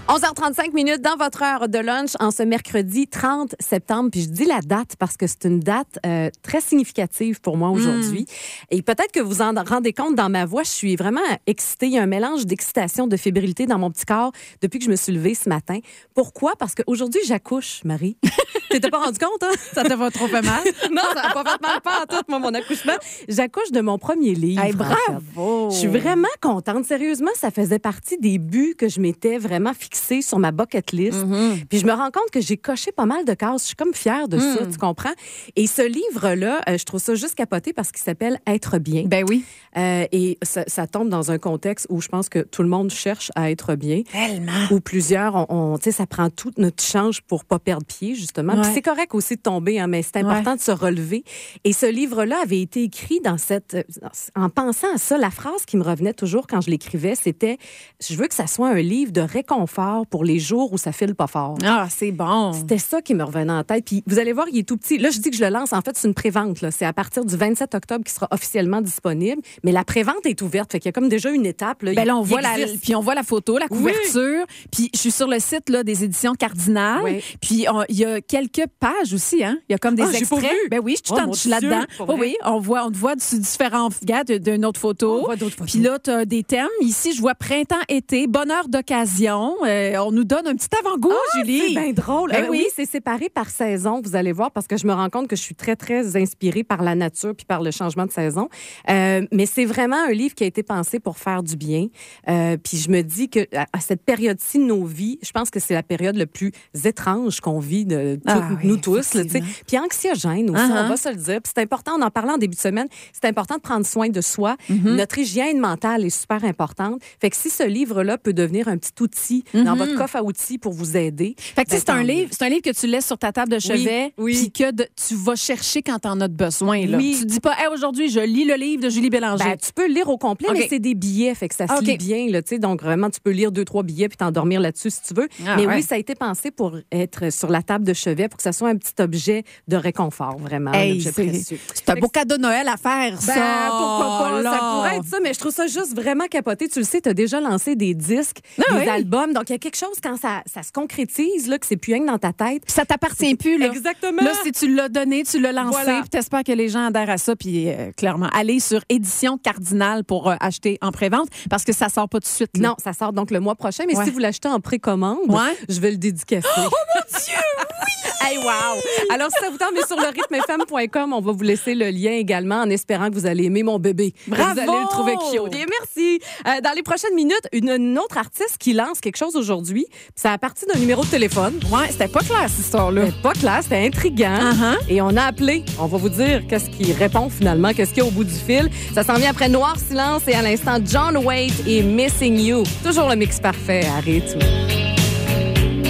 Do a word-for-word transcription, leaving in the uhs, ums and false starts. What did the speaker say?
onze heures trente-cinq minutes dans votre heure de lunch en ce mercredi trente septembre. Puis je dis la date parce que c'est une date euh, très significative pour moi aujourd'hui. Mm. Et peut-être que vous en rendez compte dans ma voix, je suis vraiment excitée. Il y a un mélange d'excitation, de fébrilité dans mon petit corps depuis que je me suis levée ce matin. Pourquoi? Parce qu'aujourd'hui, j'accouche, Marie. T'étais pas rendu compte, hein? Ça t'a pas trop fait mal? Non, ça n'a pas fait mal, pas en tout, moi, mon accouchement. J'accouche de mon premier livre. Hey, bravo! Je suis vraiment contente. Sérieusement, ça faisait partie des buts que je m'étais vraiment fixée sur ma bucket list. Mm-hmm. Puis je me rends compte que j'ai coché pas mal de cases. Je suis comme fière de mm. ça, tu comprends? Et ce livre-là, euh, je trouve ça juste capoté parce qu'il s'appelle « Être bien ». Ben oui. Euh, et ça, ça tombe dans un contexte où je pense que tout le monde cherche à être bien. Tellement. Où plusieurs, on, on, tu sais, ça prend tout notre change pour pas perdre pied, justement. Ouais. Puis c'est correct aussi de tomber, hein, mais c'est important ouais. de se relever. Et ce livre-là avait été écrit dans cette... En pensant à ça, la phrase qui me revenait toujours quand je l'écrivais, c'était « Je veux que ça soit un livre de réconfort pour les jours où ça file pas fort. » Ah, c'est bon. C'était ça qui me revenait en tête. Puis vous allez voir, il est tout petit. Là, je dis que je le lance. En fait, c'est une prévente. Là. C'est à partir du vingt-sept octobre qui sera officiellement disponible. Mais la prévente est ouverte. Fait qu'il y a comme déjà une étape. Là. Ben là, on voit la, puis on voit la photo, la couverture. Oui. Puis je suis sur le site là, des éditions Cardinal. Oui. Puis il y a quelques pages aussi. Hein. Il y a comme des ah, extraits. J'ai pas vu. Ben oui, je suis, oh, je suis là-dedans. Oh, oui, on voit, on te voit sur différents regards d'une autre photo. On voit d'autres photos. Puis là, tu as des thèmes. Ici, je vois printemps-été, bonheur d'occasion. Euh, on nous donne un petit avant-goût, ah, Julie. C'est bien drôle. Ben euh, oui, oui c'est séparé par saison, vous allez voir, parce que je me rends compte que je suis très, très inspirée par la nature puis par le changement de saison. Euh, mais c'est vraiment un livre qui a été pensé pour faire du bien. Euh, puis je me dis que à cette période-ci de nos vies, je pense que c'est la période le plus étrange qu'on vit de tout, ah, nous oui, tous. Là, puis anxiogène aussi, uh-huh. on va se le dire. Puis c'est important, on en parlait en début de semaine, c'est important de prendre soin de soi. Mm-hmm. Notre hygiène mentale est super importante. Fait que si ce livre-là peut devenir un petit outil mm-hmm. dans votre coffre à outils pour vous aider. Fait que ben, c'est un livre, c'est un livre que tu laisses sur ta table de chevet, oui, oui. puis que de, tu vas chercher quand t'en as besoin. Là. Oui. Tu dis pas, hey, aujourd'hui, je lis le livre de Julie Bélanger. Ben, tu peux le lire au complet, okay. mais c'est des billets, fait que ça se okay. lit bien, là, tu sais. Donc vraiment, tu peux lire deux, trois billets puis t'endormir là-dessus si tu veux. Ah, mais ouais. oui, ça a été pensé pour être sur la table de chevet, pour que ça soit un petit objet de réconfort, vraiment. Hey, un objet c'est, précieux. C'est un beau cadeau de Noël à faire, ben, ça. Pourquoi pas? Là. Ça pourrait être ça, mais je trouve ça juste vraiment capoté. Tu le sais, tu as déjà lancé des disques, ah, des oui. albums. Donc, il y a quelque chose quand ça, ça se concrétise, là, que c'est plus rien dans ta tête. Puis ça t'appartient c'est... plus, là. Exactement. Là, si tu l'as donné, tu l'as lancé, voilà. Puis t'espères que les gens adhèrent à ça. Puis euh, clairement, allez sur Édition Cardinal pour euh, acheter en prévente parce que ça sort pas tout de suite. Là. Non, ça sort donc le mois prochain. Mais ouais. si vous l'achetez en précommande, ouais. je vais le dédicacer. Oh mon Dieu, oui! Hey, wow! Alors, si ça vous tente, mais sur le rythme f m point com, on va vous laisser le lien également en espérant que vous allez aimer mon bébé. Bravo! Vous allez le trouver cute. Et merci. Euh, dans les prochaines minutes, une, une autre artiste qui lance quelque chose aujourd'hui. Ça a parti d'un numéro de téléphone. Ouais, c'était pas clair, cette histoire-là. C'était pas clair, c'était intriguant. Uh-huh. Et on a appelé. On va vous dire qu'est-ce qui répond finalement, qu'est-ce qu'il y a au bout du fil. Ça s'en vient après Noir Silence et à l'instant John Waite et Missing You. Toujours le mix parfait à rythme.